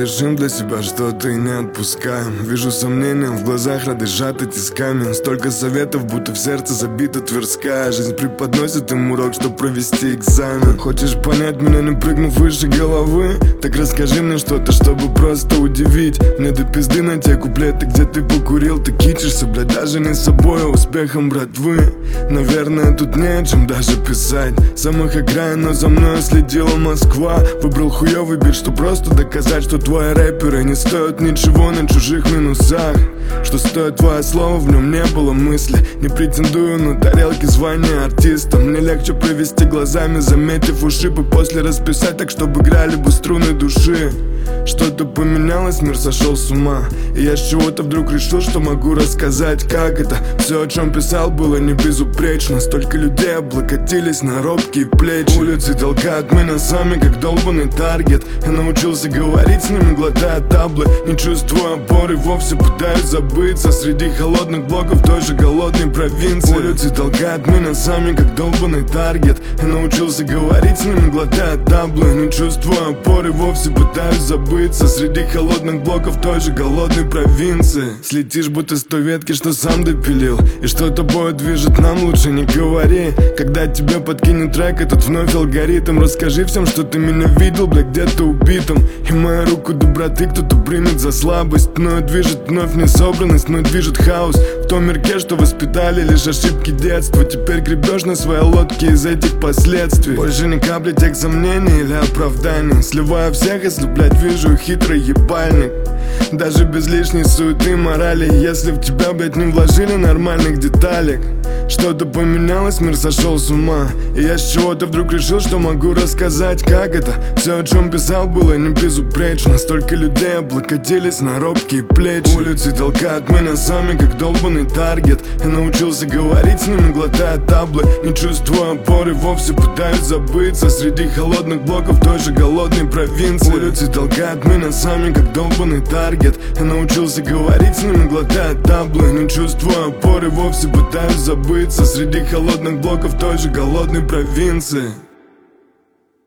решим для себя что-то и не отпускаем. Вижу сомнения в глазах, рады сжаты тисками. Столько советов, будто в сердце забита Тверская. Жизнь преподносит им урок, чтоб провести экзамен. Хочешь понять меня, не прыгнув выше головы? Так расскажи мне что-то, чтобы просто удивить. Мне до пизды на те куплеты, где ты покурил. Ты кичишься, блядь, даже не собой, а успехом братвы. Наверное, тут не о чем даже писать. Самых окраин, но за мной следила Москва. Выбрал хуёвый бит, что просто доказать, что твои рэперы не стоят ничего на чужих минусах. Что стоит твое слово, в нем не было мысли. Не претендую на тарелки звания артиста. Мне легче провести глазами, заметив ушибы, после расписать так, чтобы играли бы струны души. Что-то поменялось, мир сошел с ума. И я с чего-то вдруг решил, что могу рассказать, как это. Все, о чем писал, было не безупречно. Столько людей облокотились на робкие плечи. Улицы толкают меня сами, как долбанный таргет. Я научился говорить с ними, глотая таблы. Не чувствую опоры, вовсе пытаюсь забыться среди холодных блоков той же голодной провинции. Улицы толкают меня сами, как долбанный таргет. Я научился говорить с ними, глотая таблы. Не чувствую опоры, вовсе пытаюсь забыться среди холодных блоков той же голодной провинции. Слетишь будто с той ветки, что сам допилил. И что тобой движет, нам лучше не говори. Когда тебе подкинет трек этот вновь алгоритм, расскажи всем, что ты меня видел, бля, где-то убитым. И мою руку доброты кто-то примет за слабость. Мною движет вновь несобранность, мной движет хаос. В том мирке, что воспитали лишь ошибки детства. Теперь гребешь на своей лодке из этих последствий. Больше ни капли тех сомнений или оправданий. Сливаю всех, если, блядь, вижу хитрый ебальник. Даже без лишней суеты морали. Если в тебя, блядь, не вложили нормальных деталек. Что-то поменялось, мир сошел с ума. И я с чего-то вдруг решил, что могу рассказать, как это. Все, о чем писал, было не безупречно. Столько людей облокотились на робкие плечи. Улицы толкают меня сами, как долбанный таргет. Я научился говорить с ними, глотая таблы. Не чувствую опоры, вовсе пытаюсь забыться среди холодных блоков той же голодной провинции. Улицы толкают меня сами, как долбанный таргет. Я научился говорить с ними, глотая таблы. Не чувствую опоры, вовсе пытаюсь забыться среди холодных блоков той же голодной провинции.